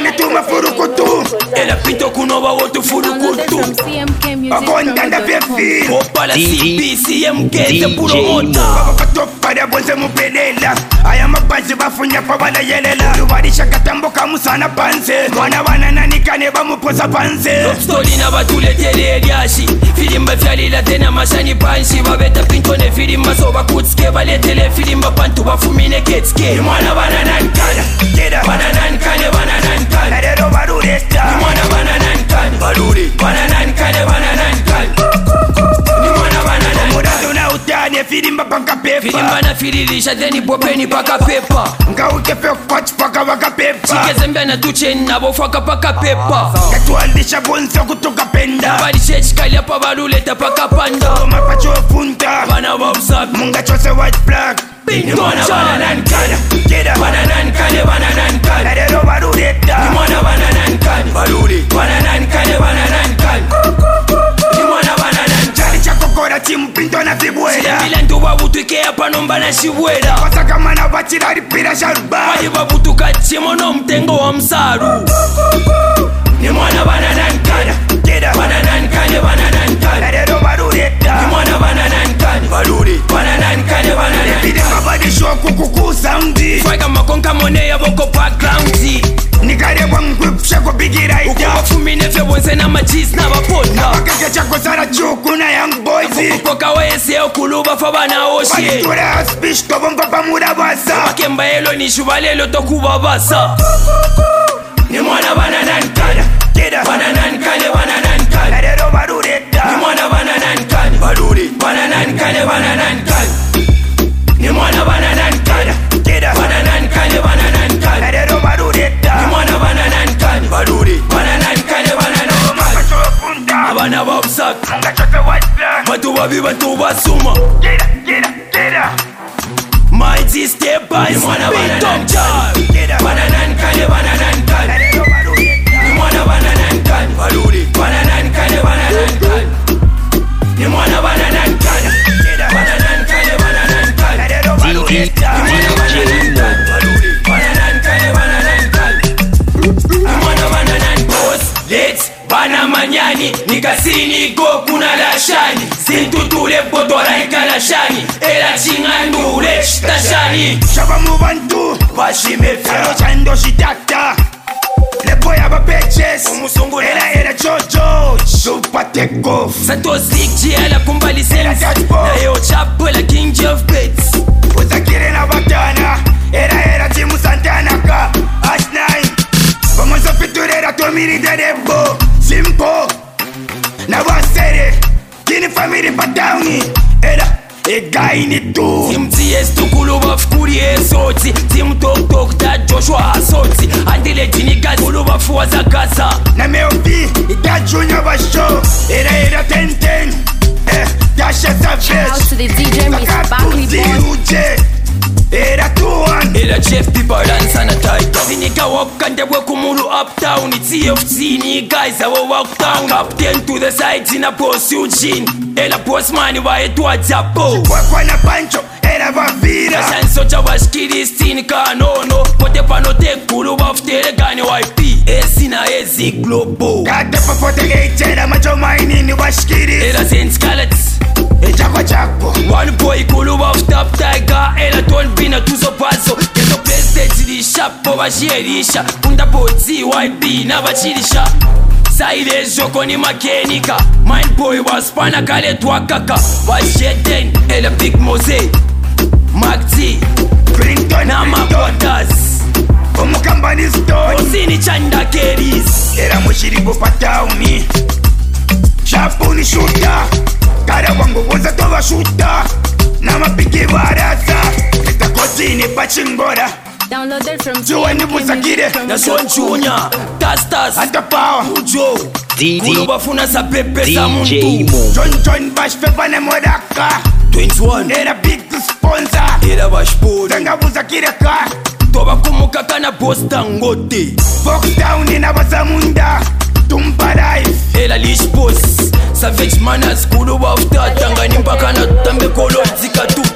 Bituma furukutu Ela pinto kunova wotu furukutu Akondanda befi Opala CPCMK te puro mota Bakatopara bonze mupelela Aya mapanzi bafunya pa bala yelela Lubarisha katamboka musana panze Mwana wanananikane bamupoza panze Stoli na batuletele eliashi Filimba vyalila tena mashani panshi Babeta pinto ne filimba soba kutske Baletele filimba pantu bafumine ketske Mwana bananankana Bananankane bananankane Narero barureta Mwana bananankane Bananankane bananankane Mwana bananankane Murado na utane filimba paka pepa Filimba na fililisha teni popeni paka pepa Nga ukepe kwach paka waka pepa Chikezembia na tucheni nabo faka paka pepa Katuandisha bonza kutoka penda Barishe chikalia pa baluleta paka panda Mapacho funta Bana wabsak Munga chose white flag Mwana bananankane Keda Bananankane bananankane Narero barureta Mwana bananankane Bananankane bananankane Mwana bananankane Chali chakokora chimpinto na fibwera Bila nduwa butuikea panomba na shibwera Wasaka mana bachira ripira sharuba Wali babutuka chimono mtengo wa msaru Ni mwana bananankane Keda Bananankane bananankane Narero barureta Mwana bananankane Bananankane bananankane Bide mabadisho kukukusa mdi Fwaga makonka mone ya boko backgroundi Nikare wangu shako bigira ita Ukubafumine fe bonse na majis na baponda Wakeke chako sana chuku na young boys Kupoka wese okuluba fa na oshe Balitura speech to bomba pamuda basa Bakemba elo ni shubalelo tokuba basa Ni mwana bananankane Keda Bananankane bananankane Narero barureta Ni mwana bananankane Bananankane bananankane Ni mwana bananankane Keda Bananankane bananankane Narero barureta Ni mwana bananankane Bananankane bananankane Mapacho funta Abana babsak Munga chose white flag Batu babi batu basuma Keda Mighty step by mwana bananankane Keda Bananankane bananankane Narero barureta Ni mwana bananankane Bananankane bananankane Ni mwana bananankane Keda Bananankane bananankane Narero barureta Ni mwana bananankane Bananankane bananankane Ni mwana bananankane Boss, let's bana manyani Nikasini go kuna lashani Sintutule botora ikalashani Ela chingandule shtashani Shaba mubantu Bashimefya Ano chando shitata Lepo ya babeches Umusungula Era jojo Super take off Santozik jiala kumbali sense Na yo chapo la king of bets Uzakire na batana Era Jimu Santana ka H9 Vamos a fiturera tomiri de debo Simpo Na wasere Kini family patawni Era Egaini tu Team TS tukulu bafukuri esoti Team Tok Tok ta Joshua asoti Andile jiniga kulu bafuwa za gaza Na meopi Ita junior basho Era 10-10 Dasha Shout out to the DJ Mr. Bakri Boy. Uje Era 2-1 Ela Jeff Pipa dansa na taita Sinika wakande kumulu uptown TFT ni guys awo walk down Captain to the side zina boss Eugene Ela boss mani wa etwa Japo Kwa na pancho Era vavira Shanso cha washikiri stini kanono Pote panote kulu wafutere gani YP Esi na ezi globo Kate popote geitera macho maini ni washikiri Ela Saint Scarlet Chako chako One boy kulu waftap tiger Ela ton bina tuzo paso Keto prestage di shapo bashirisha Unda boti YP na bashirisha Saile joko ni makenika Mind boy waspana kale twakaka Washeten Ela Big Mose Mac T Clinton na mabotas Omukambani stone Osini chanda keris Era mushiribu patauni Shapu ni shuta Kara wangu woza towa shuta Na mapiki baraza Kesta kotini pachingora Downloaded from Jua ni buzakire Na son chunya Tastas Anta power Ujo Kulu bafuna sa pepe sa DJ muntu Mo John Bash pepa ne modaka 21 Era big sponsor Era bashpori Zanga buzakire ka Toba kumukaka na bosta ngote Fox down ina basamunda Tumpa life Ela lish boss Savage manners kulu bafta Tangani mpaka na tambe kolo zika tu